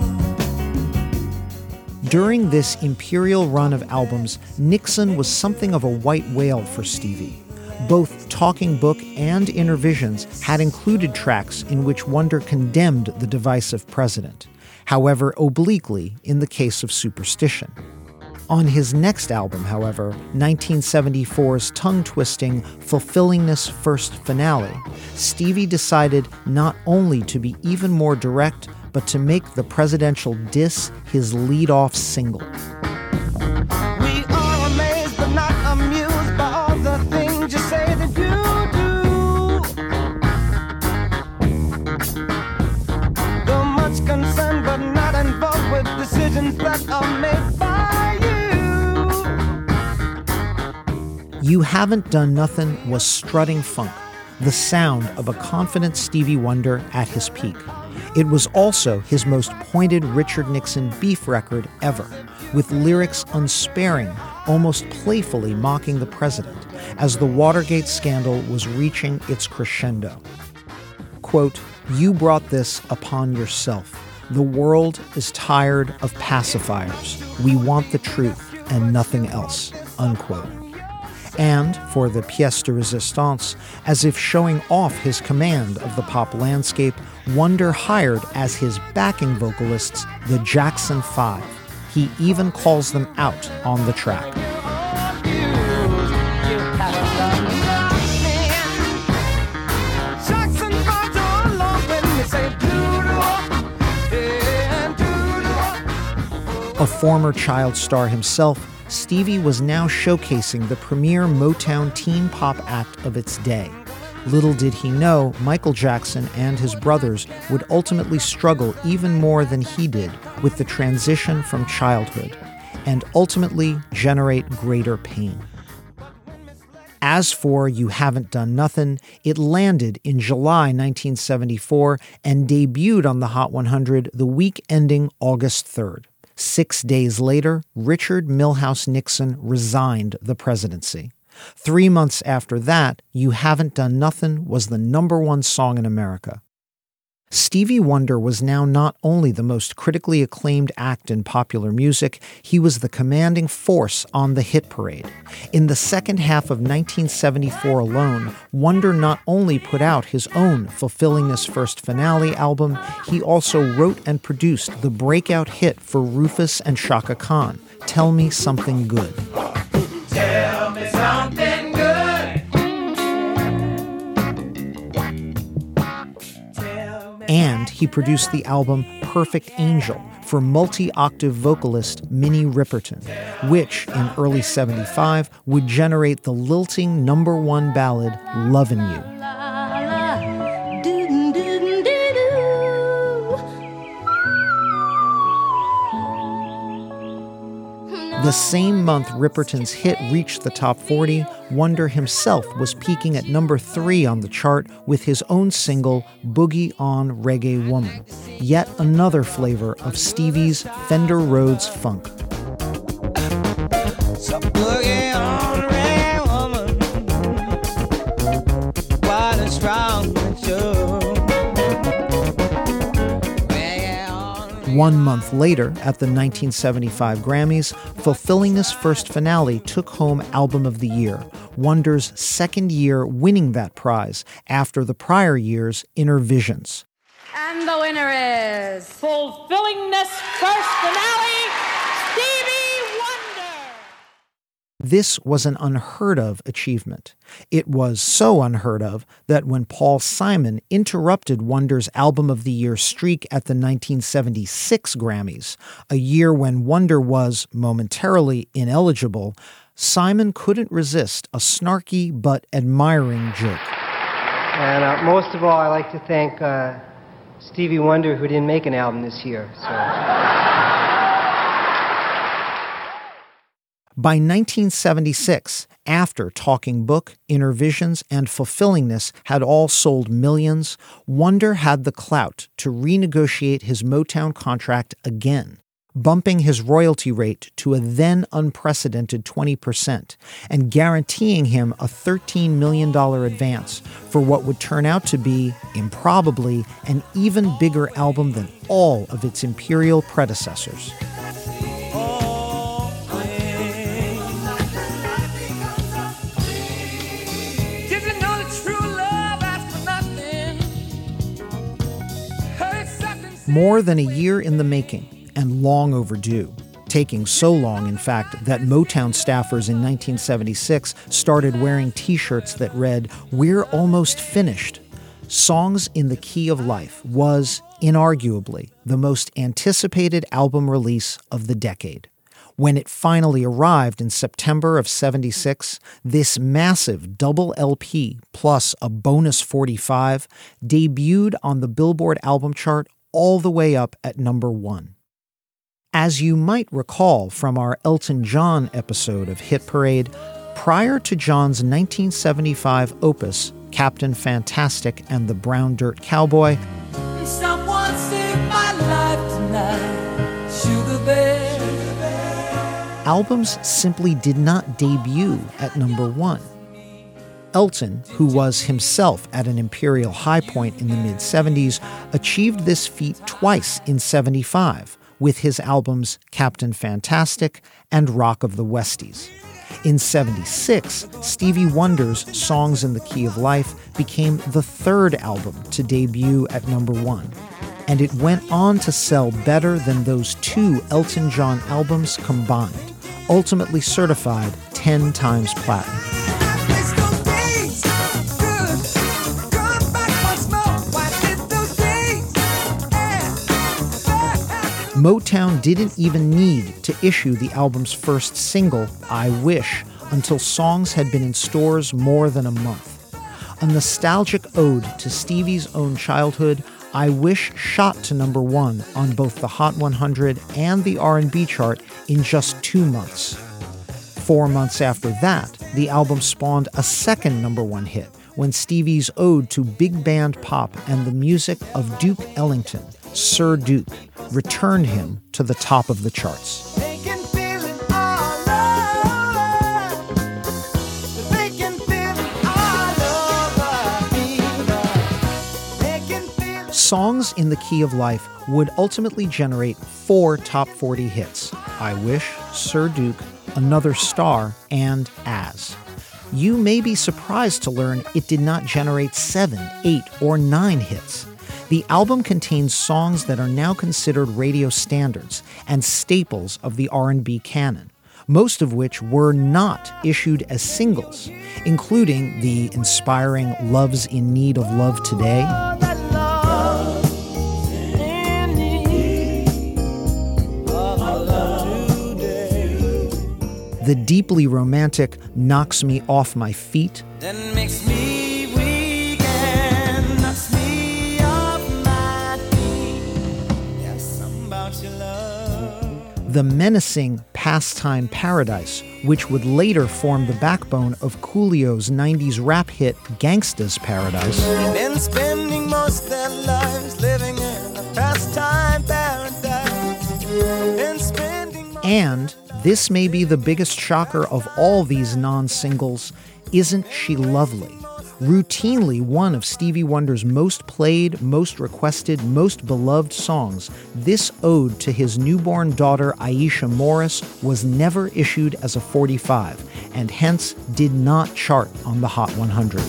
During this imperial run of albums, Nixon was something of a white whale for Stevie. Both Talking Book and Innervisions had included tracks in which Wonder condemned the divisive president, however obliquely in the case of Superstition. On his next album, however, 1974's tongue-twisting Fulfillingness First Finale, Stevie decided not only to be even more direct, but to make the presidential diss his lead-off single. We are amazed but not amused by all the things you say that you do. Though much concerned but not involved with decisions that are made by you. You Haven't Done Nothing was strutting funk, the sound of a confident Stevie Wonder at his peak. It was also his most pointed Richard Nixon beef record ever, with lyrics unsparing, almost playfully mocking the president, as the Watergate scandal was reaching its crescendo. Quote, you brought this upon yourself. The world is tired of pacifiers. We want the truth and nothing else, unquote. And for the pièce de résistance, as if showing off his command of the pop landscape, Wonder hired as his backing vocalists the Jackson 5. He even calls them out on the track. A former child star himself, Stevie was now showcasing the premier Motown teen pop act of its day. Little did he know, Michael Jackson and his brothers would ultimately struggle even more than he did with the transition from childhood, and ultimately generate greater pain. As for You Haven't Done Nothing, it landed in July 1974 and debuted on the Hot 100 the week ending August 3rd. 6 days later, Richard Milhous Nixon resigned the presidency. 3 months after that, You Haven't Done Nothing was the #1 song in America. Stevie Wonder was now not only the most critically acclaimed act in popular music, he was the commanding force on the hit parade. In the second half of 1974 alone, Wonder not only put out his own Fulfillingness First Finale album, he also wrote and produced the breakout hit for Rufus and Chaka Khan, Tell Me Something Good. Tell me something good. And he produced the album Perfect Angel for multi-octave vocalist Minnie Riperton, which in early 75 would generate the lilting #1 ballad Lovin' You. The same month Riperton's hit reached the top 40, Wonder himself was peaking at #3 on the chart with his own single, Boogie On Reggae Woman, yet another flavor of Stevie's Fender Rhodes funk. So boogie on, reggae woman, wild and strong and true. 1 month later, at the 1975 Grammys, Fulfillingness First Finale took home Album of the Year, Wonder's second year winning that prize after the prior year's Inner Visions. And the winner is Fulfillingness First Finale, Stevie Wonder! This was an unheard of achievement. It was so unheard of that when Paul Simon interrupted Wonder's Album of the Year streak at the 1976 Grammys, a year when Wonder was momentarily ineligible, Simon couldn't resist a snarky but admiring joke. And most of all, I'd like to thank Stevie Wonder, who didn't make an album this year. By 1976, after Talking Book, Inner Visions, and Fulfillingness had all sold millions, Wonder had the clout to renegotiate his Motown contract again, bumping his royalty rate to a then unprecedented 20% and guaranteeing him a $13 million advance for what would turn out to be, improbably, an even bigger album than all of its imperial predecessors. More than a year in the making, and long overdue. Taking so long, in fact, that Motown staffers in 1976 started wearing T-shirts that read, "We're almost finished." Songs in the Key of Life was, inarguably, the most anticipated album release of the decade. When it finally arrived in September of 76, this massive double LP plus a bonus 45 debuted on the Billboard album chart all the way up at #1. As you might recall from our Elton John episode of Hit Parade, prior to John's 1975 opus, Captain Fantastic and the Brown Dirt Cowboy, Someone saved my life tonight, Sugar Bear. Albums simply did not debut at #1. Elton, who was himself at an imperial high point in the mid-70s, achieved this feat twice in 75 with his albums Captain Fantastic and Rock of the Westies. In 76, Stevie Wonder's Songs in the Key of Life became the third album to debut at #1, and it went on to sell better than those two Elton John albums combined, ultimately certified 10 times platinum. Motown didn't even need to issue the album's first single, I Wish, until songs had been in stores more than a month. A nostalgic ode to Stevie's own childhood, I Wish shot to #1 on both the Hot 100 and the R&B chart in just 2 months. 4 months after that, the album spawned a second #1 hit when Stevie's ode to big band pop and the music of Duke Ellington, Sir Duke, returned him to the top of the charts. Songs in the Key of Life would ultimately generate 4 top 40 hits: I Wish, Sir Duke, Another Star, and As. You may be surprised to learn it did not generate 7, 8, or 9 hits. The album contains songs that are now considered radio standards and staples of the R&B canon, most of which were not issued as singles, including the inspiring Love's in Need of Love Today, the deeply romantic Knocks Me Off My Feet, Then makes me weak and knocks me off my feet. Yes, something about your love. the menacing Pastime Paradise, which would later form the backbone of Coolio's 90s rap hit Gangsta's Paradise. Been spending most their lives living in a pastime paradise. Been spending And this may be the biggest shocker of all these non-singles, Isn't She Lovely? Routinely one of Stevie Wonder's most played, most requested, most beloved songs, this ode to his newborn daughter Aisha Morris was never issued as a 45 and hence did not chart on the Hot 100.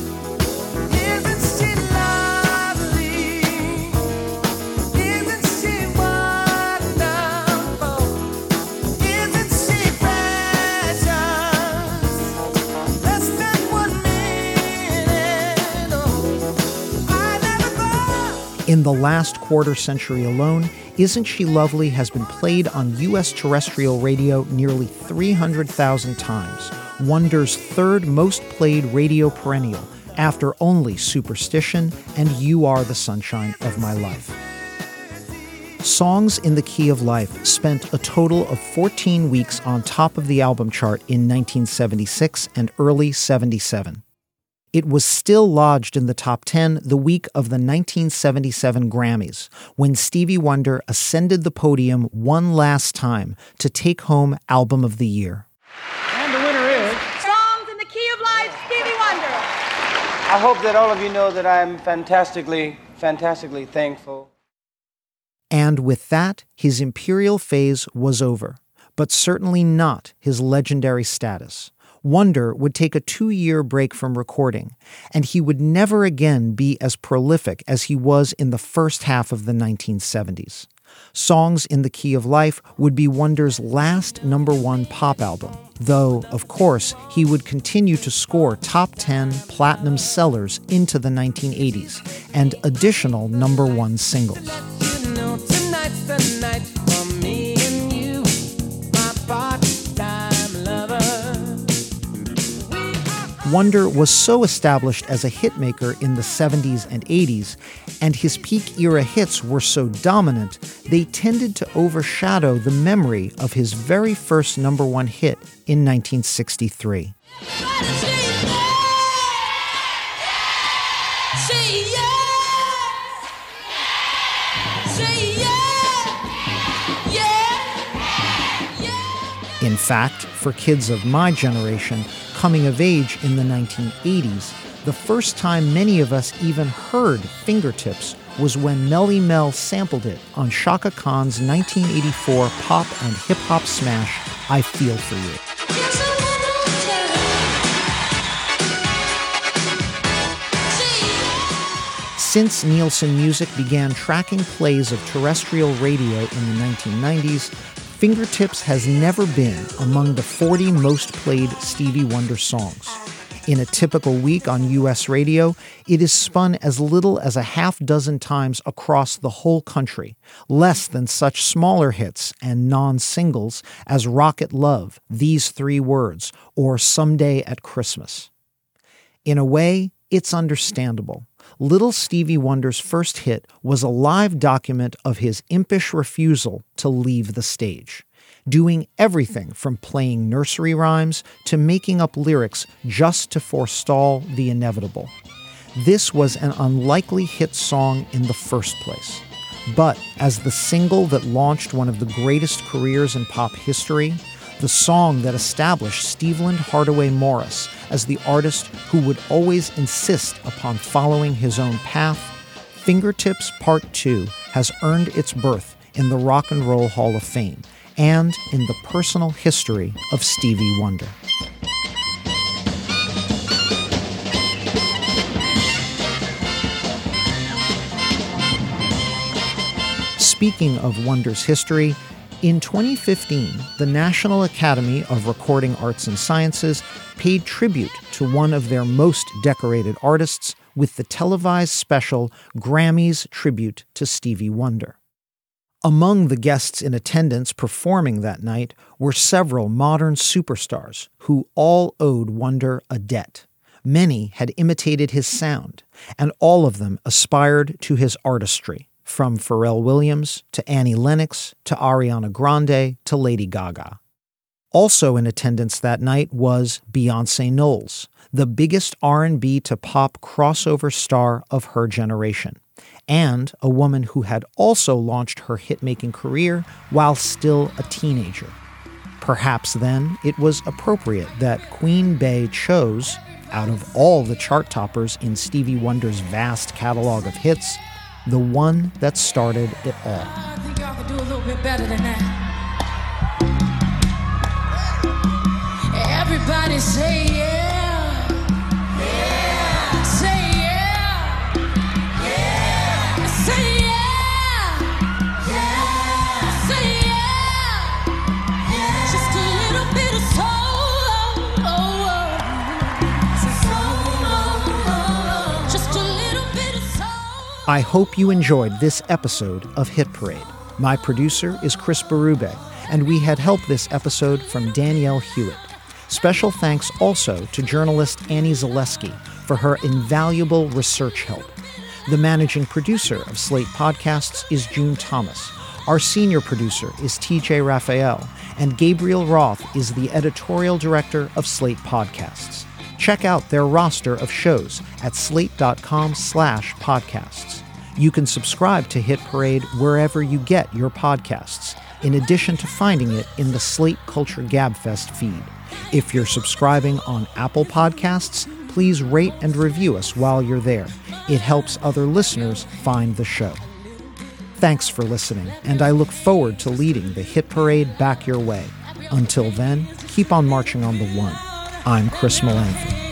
In the last quarter century alone, Isn't She Lovely has been played on U.S. terrestrial radio nearly 300,000 times, Wonder's third most played radio perennial after only Superstition and You Are the Sunshine of My Life. Songs in the Key of Life spent a total of 14 weeks on top of the album chart in 1976 and early 77. It was still lodged in the top 10 the week of the 1977 Grammys, when Stevie Wonder ascended the podium one last time to take home Album of the Year. And the winner is... Songs in the Key of Life, Stevie Wonder. I hope that all of you know that I'm fantastically thankful. And with that, his imperial phase was over, but certainly not his legendary status. Wonder would take a 2-year break from recording, and he would never again be as prolific as he was in the first half of the 1970s. Songs in the Key of Life would be Wonder's last #1 pop album, though, of course, he would continue to score top 10 platinum sellers into the 1980s and additional #1 singles. You know, tonight's the night for me and you, my part-time lover. Wonder was so established as a hitmaker in the 70s and 80s, and his peak era hits were so dominant, they tended to overshadow the memory of his very first #1 hit in 1963. In fact, for kids of my generation, coming of age in the 1980s, the first time many of us even heard Fingertips was when Melly Mel sampled it on Chaka Khan's 1984 pop and hip-hop smash, I Feel For You. Since Nielsen Music began tracking plays of terrestrial radio in the 1990s, Fingertips has never been among the 40 most played Stevie Wonder songs. In a typical week on U.S. radio, it is spun as little as a half dozen times across the whole country, less than such smaller hits and non-singles as Rocket Love, These Three Words, or Someday at Christmas. In a way, it's understandable. Little Stevie Wonder's first hit was a live document of his impish refusal to leave the stage, doing everything from playing nursery rhymes to making up lyrics just to forestall the inevitable. This was an unlikely hit song in the first place. But as the single that launched one of the greatest careers in pop history, the song that established Steveland Hardaway Morris as the artist who would always insist upon following his own path, Fingertips Part 2 has earned its berth in the Rock and Roll Hall of Fame and in the personal history of Stevie Wonder. Speaking of Wonder's history, in 2015, the National Academy of Recording Arts and Sciences paid tribute to one of their most decorated artists with the televised special Grammys Tribute to Stevie Wonder. Among the guests in attendance performing that night were several modern superstars who all owed Wonder a debt. Many had imitated his sound, and all of them aspired to his artistry, from Pharrell Williams to Annie Lennox to Ariana Grande to Lady Gaga. Also in attendance that night was Beyoncé Knowles, the biggest R&B to pop crossover star of her generation, and a woman who had also launched her hit-making career while still a teenager. Perhaps then it was appropriate that Queen Bey chose, out of all the chart toppers in Stevie Wonder's vast catalog of hits, the one that started it all. I think y'all could do a little bit better than that. Everybody say yeah. Yeah. Say yeah. Yeah. Say yeah. Yeah. Say yeah. Yeah. Just a little bit of soul. Just a little bit of soul. I hope you enjoyed this episode of Hit Parade. My producer is Chris Berube, and we had help this episode from Danielle Hewitt. Special thanks also to journalist Annie Zaleski for her invaluable research help. The managing producer of Slate Podcasts is June Thomas. Our senior producer is TJ Raphael, and Gabriel Roth is the editorial director of Slate Podcasts. Check out their roster of shows at slate.com/podcasts. You can subscribe to Hit Parade wherever you get your podcasts, in addition to finding it in the Slate Culture Gabfest feed. If you're subscribing on Apple Podcasts, please rate and review us while you're there. It helps other listeners find the show. Thanks for listening, and I look forward to leading the Hit Parade back your way. Until then, keep on marching on the one. I'm Chris Melaniphy.